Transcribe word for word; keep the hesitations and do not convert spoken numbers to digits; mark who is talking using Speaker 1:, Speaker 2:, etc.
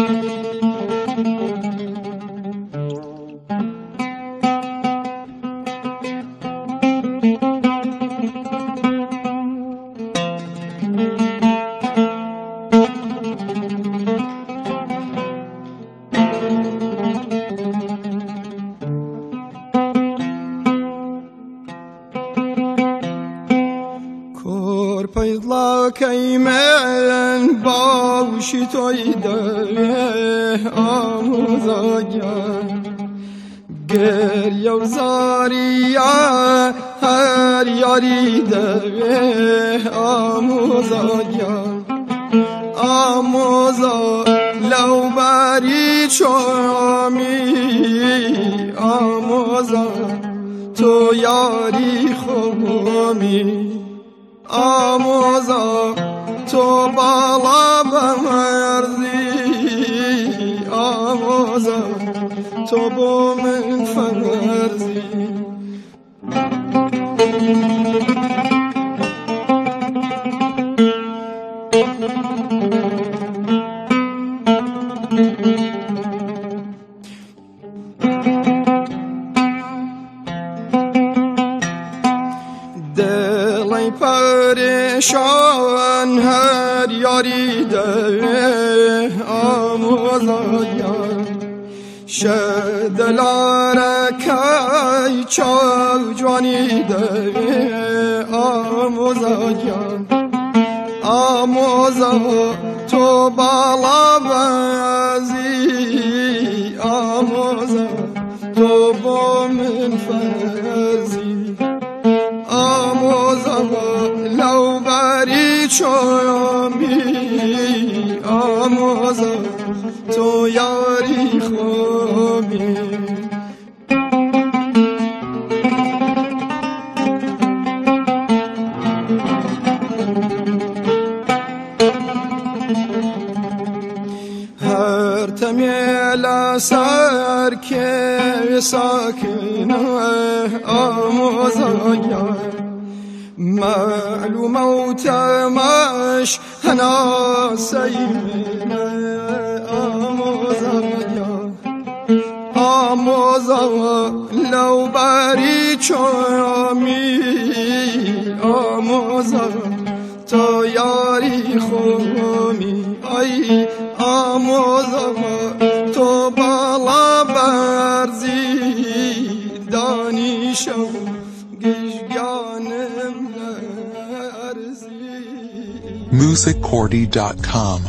Speaker 1: من باشی تویده آموزاگر گریه و زاریه هر یاری ده آموزاگر آموزا لو بری چامی آموزا تو یاری خومی آموزا تو بالا بمرزی آموزا تو با من فرزی دلی پریشان هر یاری ده آموزایم شدلاره که چال جوانی ده آموزایم آموزا تو بالا بازی آموزا تو با من فرزی آموزا لو بری چامی آموزا تو یاری خوبی هر تمیل سر که ساکنه آموزایم معلوم و تماش هنا سیمینه آموزایم آموزا لو بری چامی آموزا تو یاری خومی ای آموزا تو بالا برزی دانیشو گشگانم لرزی
Speaker 2: music cordy dot com